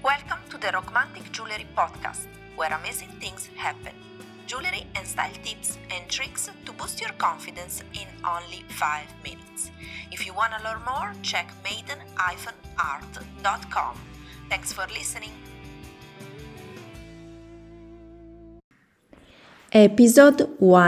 Welcome to the Romantic Jewelry Podcast, where amazing things happen. Jewelry and style tips and tricks to boost your confidence in only 5 minutes. If you want to learn more, check maiden-art.com. Thanks for listening. Episode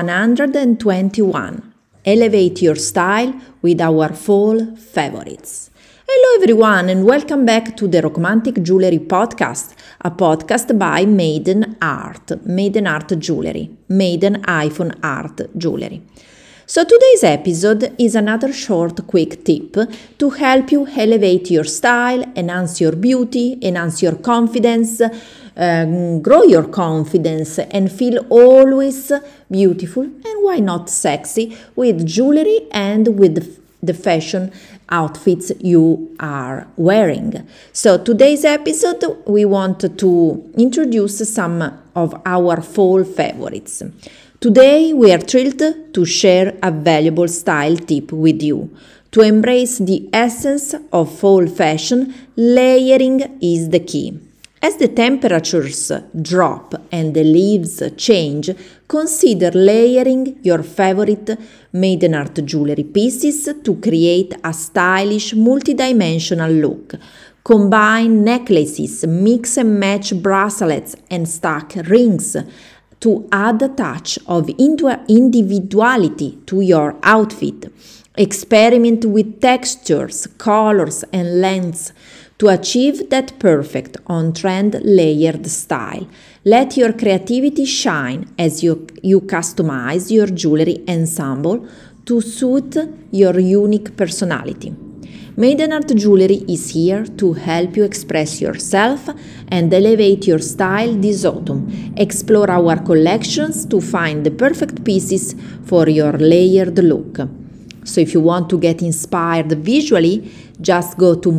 121. Elevate your style with our fall favorites. Hello everyone and welcome back to the Romantic Jewelry Podcast, a podcast by Maiden Art Jewelry, Maiden iPhone Art Jewelry. So today's episode is another short quick tip to help you elevate your style, enhance your beauty, enhance your confidence, grow your confidence and feel always beautiful and why not sexy with jewelry and with the fashion outfits you are wearing. So today's episode we want to introduce some of our fall favorites. Today we are thrilled to share a valuable style tip with you. To embrace the essence of fall fashion, layering is the key. As the temperatures drop and the leaves change, consider layering your favorite Maiden Art jewelry pieces to create a stylish multidimensional look. Combine necklaces, mix and match bracelets and stack rings to add a touch of individuality to your outfit. Experiment with textures, colors and lengths to achieve that perfect on-trend layered style. Let your creativity shine as you customize your jewelry ensemble to suit your unique personality. Maiden Art Jewelry is here to help you express yourself and elevate your style this autumn. Explore our collections to find the perfect pieces for your layered look. So if you want to get inspired visually, just go to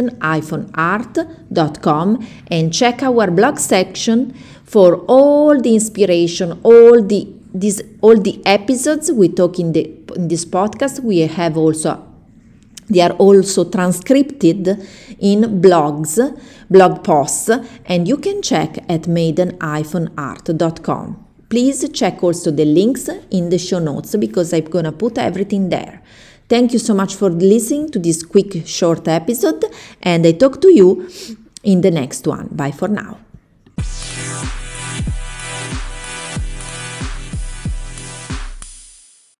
maiden-art.com and check our blog section for all the inspiration, all the episodes we talk in this podcast. They are also transcribed in blog posts, and you can check at maiden-art.com. Please check also the links in the show notes because I'm gonna put everything there. Thank you so much for listening to this quick short episode and I talk to you in the next one. Bye for now.